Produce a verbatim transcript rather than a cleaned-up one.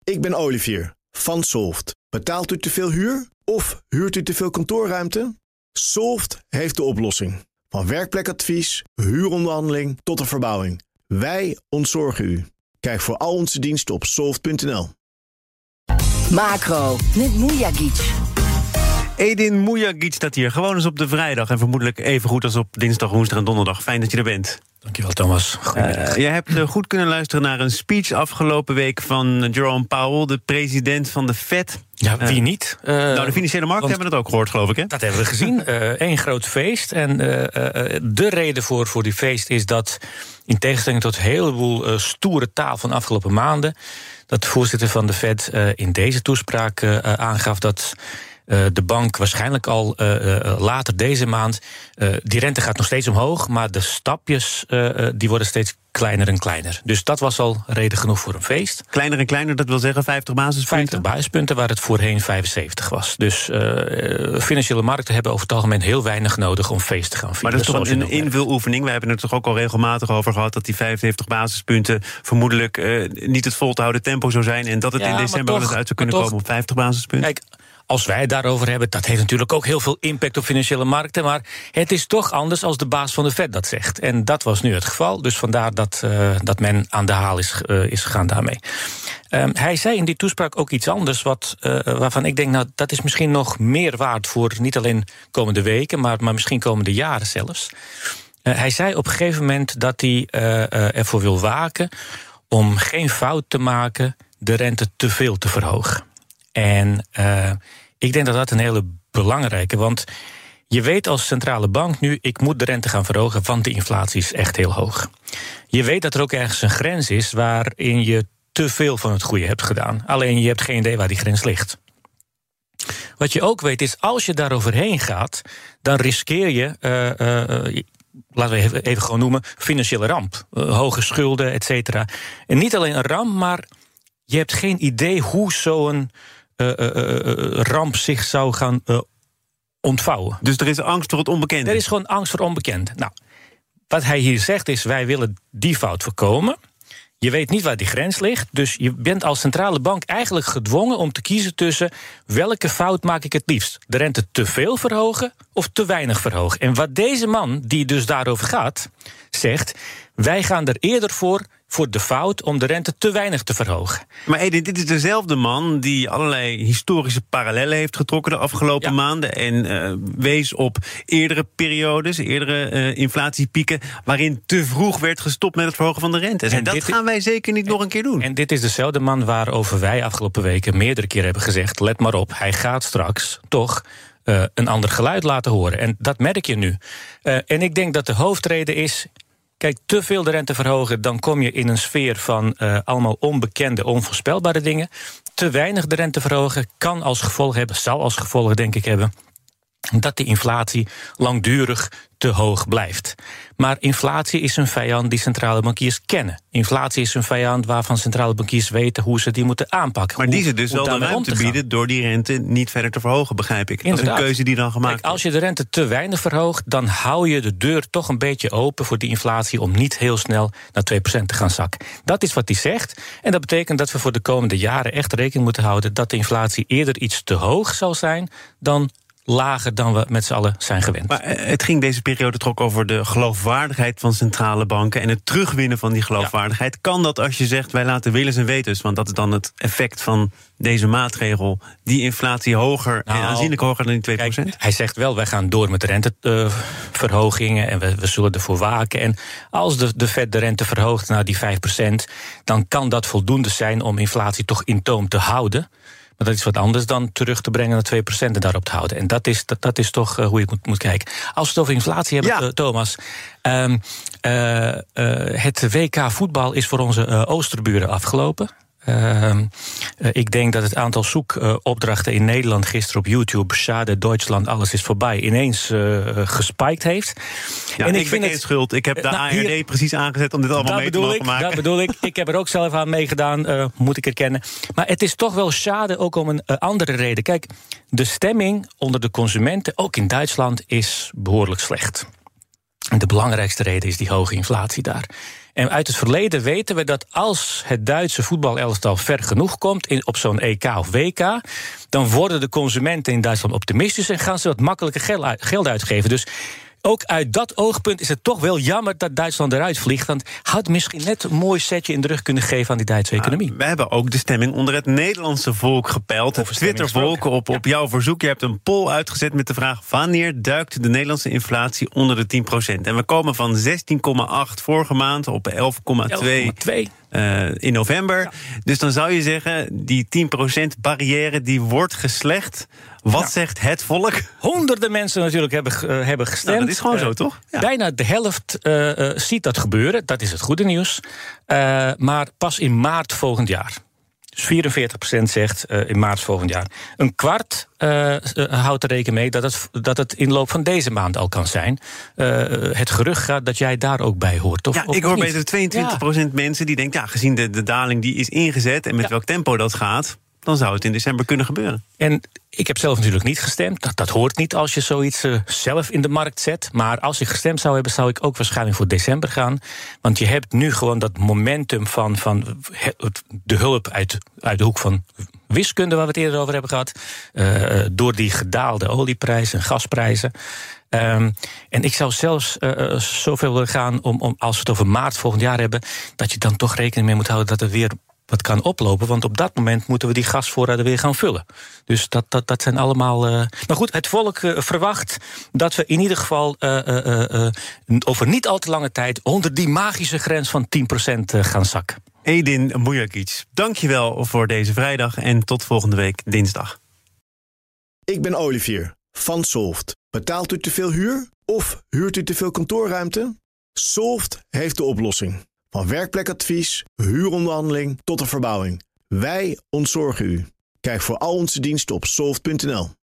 Ik ben Olivier van Solft. Betaalt u te veel huur of huurt u te veel kantoorruimte? Solft heeft de oplossing. Van werkplekadvies, huuronderhandeling tot de verbouwing. Wij ontzorgen u. Kijk voor al onze diensten op soft punt n l. Macro met Mujagic. Edin Mujagic staat hier, gewoon eens op de vrijdag. En vermoedelijk even goed als op dinsdag, woensdag en donderdag. Fijn dat je er bent. Dankjewel, Thomas. Goedemiddag. Uh, jij hebt uh, goed kunnen luisteren naar een speech afgelopen week van Jerome Powell, de president van de Fed. Ja, wie niet? Uh, nou, de financiële markten hebben het ook gehoord, geloof ik, hè? Dat hebben we gezien. Eén uh, groot feest. En uh, uh, de reden voor, voor die feest is dat, in tegenstelling tot een heleboel uh, stoere taal van de afgelopen maanden, dat de voorzitter van de Fed uh, in deze toespraak uh, aangaf dat Uh, de bank waarschijnlijk al uh, uh, later deze maand, Uh, die rente gaat nog steeds omhoog, maar de stapjes uh, uh, die worden steeds kleiner en kleiner. Dus dat was al reden genoeg voor een feest. Kleiner en kleiner, dat wil zeggen vijftig basispunten? vijftig basispunten, waar het voorheen vijfenzeventig was. Dus uh, financiële markten hebben over het algemeen heel weinig nodig om feest te gaan vieren. Maar dat is toch een invuloefening? We hebben het er toch ook al regelmatig over gehad dat die vijfenzeventig basispunten vermoedelijk uh, niet het vol te houden tempo zou zijn en dat het ja, in december wel eens uit zou kunnen toch komen op vijftig basispunten. Kijk, als wij het daarover hebben, dat heeft natuurlijk ook heel veel impact op financiële markten, maar het is toch anders als de baas van de Fed dat zegt. En dat was nu het geval, dus vandaar dat, uh, dat men aan de haal is, uh, is gegaan daarmee. Um, hij zei in die toespraak ook iets anders, wat, uh, waarvan ik denk, nou, dat is misschien nog meer waard voor niet alleen komende weken, maar, maar misschien komende jaren zelfs. Uh, hij zei op een gegeven moment dat hij uh, uh, ervoor wil waken om geen fout te maken de rente te veel te verhogen. En uh, ik denk dat dat een hele belangrijke, want je weet als centrale bank nu, ik moet de rente gaan verhogen, want de inflatie is echt heel hoog. Je weet dat er ook ergens een grens is waarin je te veel van het goede hebt gedaan. Alleen je hebt geen idee waar die grens ligt. Wat je ook weet is, als je daar overheen gaat, dan riskeer je, uh, uh, laten we even, even gewoon noemen, financiële ramp. Uh, hoge schulden, et cetera. En niet alleen een ramp, maar je hebt geen idee hoe zo'n Uh, uh, uh, ramp zich zou gaan uh, ontvouwen. Dus er is angst voor het onbekende? Er is gewoon angst voor onbekend. Nou, wat hij hier zegt is, wij willen die fout voorkomen. Je weet niet waar die grens ligt, dus je bent als centrale bank eigenlijk gedwongen om te kiezen tussen welke fout maak ik het liefst. De rente te veel verhogen of te weinig verhogen. En wat deze man, die dus daarover gaat, zegt, wij gaan er eerder voor voor de fout om de rente te weinig te verhogen. Maar Edin, dit is dezelfde man die allerlei historische parallellen heeft getrokken de afgelopen ja. maanden en uh, wees op eerdere periodes, eerdere uh, inflatiepieken, waarin te vroeg werd gestopt met het verhogen van de rente. En dat gaan wij zeker niet en, nog een keer doen. En dit is dezelfde man waarover wij afgelopen weken meerdere keer hebben gezegd, let maar op, hij gaat straks toch uh, een ander geluid laten horen. En dat merk je nu. Uh, en ik denk dat de hoofdreden is, kijk, te veel de rente verhogen, dan kom je in een sfeer van uh, allemaal onbekende, onvoorspelbare dingen. Te weinig de rente verhogen kan als gevolg hebben, zal als gevolg denk ik hebben, dat de inflatie langdurig te hoog blijft. Maar inflatie is een vijand die centrale bankiers kennen. Inflatie is een vijand waarvan centrale bankiers weten hoe ze die moeten aanpakken. Maar hoe, die ze dus wel de ruimte bieden door die rente niet verder te verhogen, begrijp ik. Inderdaad. Dat is een keuze die dan gemaakt wordt. Kijk, als je de rente te weinig verhoogt, dan hou je de deur toch een beetje open voor die inflatie om niet heel snel naar twee procent te gaan zakken. Dat is wat hij zegt. En dat betekent dat we voor de komende jaren echt rekening moeten houden dat de inflatie eerder iets te hoog zal zijn dan lager dan we met z'n allen zijn gewend. Maar het ging deze periode toch ook over de geloofwaardigheid van centrale banken en het terugwinnen van die geloofwaardigheid. Ja. Kan dat als je zegt, wij laten willens en wetens, want dat is dan het effect van deze maatregel, die inflatie hoger nou, en aanzienlijk hoger dan die twee procent? Kijk, hij zegt wel, wij gaan door met de renteverhogingen uh, en we, we zullen ervoor waken. En als de, de Fed de rente verhoogt naar die vijf procent, dan kan dat voldoende zijn om inflatie toch in toom te houden. Maar dat is wat anders dan terug te brengen naar twee procent en daarop te houden. En dat is, dat, dat is toch uh, hoe je moet, moet kijken. Als we het over inflatie hebben, ja. uh, Thomas. Um, uh, uh, het W K voetbal is voor onze uh, oosterburen afgelopen. Uh, uh, ik denk dat het aantal zoekopdrachten uh, in Nederland gisteren op YouTube, Schade, Duitsland, alles is voorbij, ineens uh, gespiked heeft. Ja, en ik, ik vind het geen schuld. Ik heb de nou, A R D hier, precies aangezet om dit allemaal mee te mogen ik, maken. Dat bedoel ik. Ik heb er ook zelf aan meegedaan, uh, moet ik erkennen. Maar het is toch wel schade, ook om een uh, andere reden. Kijk, de stemming onder de consumenten, ook in Duitsland, is behoorlijk slecht. En de belangrijkste reden is die hoge inflatie daar. En uit het verleden weten we dat als het Duitse voetbalelftal ver genoeg komt in, op zo'n E K of W K, dan worden de consumenten in Duitsland optimistisch en gaan ze wat makkelijker geld uitgeven. Dus ook uit dat oogpunt is het toch wel jammer dat Duitsland eruit vliegt. Want had misschien net een mooi setje in de rug kunnen geven aan die Duitse economie. Uh, we hebben ook de stemming onder het Nederlandse volk gepeild. Het Twittervolk op, op ja. jouw verzoek. Je hebt een poll uitgezet met de vraag: wanneer duikt de Nederlandse inflatie onder de tien procent? En we komen van zestien komma acht vorige maand op elf komma twee uh, in november. Ja. Dus dan zou je zeggen, die tien procent barrière die wordt geslecht. Wat ja. zegt het volk? Honderden mensen natuurlijk hebben, uh, hebben gestemd. Nou, dat is gewoon uh, zo, toch? Ja. Bijna de helft uh, uh, ziet dat gebeuren. Dat is het goede nieuws. Uh, maar pas in maart volgend jaar. Dus vierenveertig procent zegt uh, in maart volgend jaar. Een kwart uh, uh, houdt er rekening mee dat het, dat het in de loop van deze maand al kan zijn. Uh, het gerucht gaat dat jij daar ook bij hoort. Of, ja, of ik hoor niet? beter tweeëntwintig procent ja. mensen die denken, ja, gezien de, de daling die is ingezet en met ja. welk tempo dat gaat, dan zou het in december kunnen gebeuren. En ik heb zelf natuurlijk niet gestemd. Dat, dat hoort niet als je zoiets uh, zelf in de markt zet. Maar als ik gestemd zou hebben, zou ik ook waarschijnlijk voor december gaan. Want je hebt nu gewoon dat momentum van, van de hulp uit, uit de hoek van wiskunde, waar we het eerder over hebben gehad. Uh, door die gedaalde olieprijzen en gasprijzen. Um, en ik zou zelfs uh, zoveel willen gaan om, om, als we het over maart volgend jaar hebben, dat je dan toch rekening mee moet houden dat er weer wat kan oplopen, want op dat moment moeten we die gasvoorraden weer gaan vullen. Dus dat, dat, dat zijn allemaal. Uh... Maar goed, het volk uh, verwacht dat we in ieder geval uh, uh, uh, over niet al te lange tijd onder die magische grens van tien procent uh, gaan zakken. Edin Mujagic, dankjewel voor deze vrijdag en tot volgende week dinsdag. Ik ben Olivier van Solft. Betaalt u te veel huur of huurt u te veel kantoorruimte? Solft heeft de oplossing. Van werkplekadvies, huuronderhandeling tot de verbouwing. Wij ontzorgen u. Kijk voor al onze diensten op solft punt n l.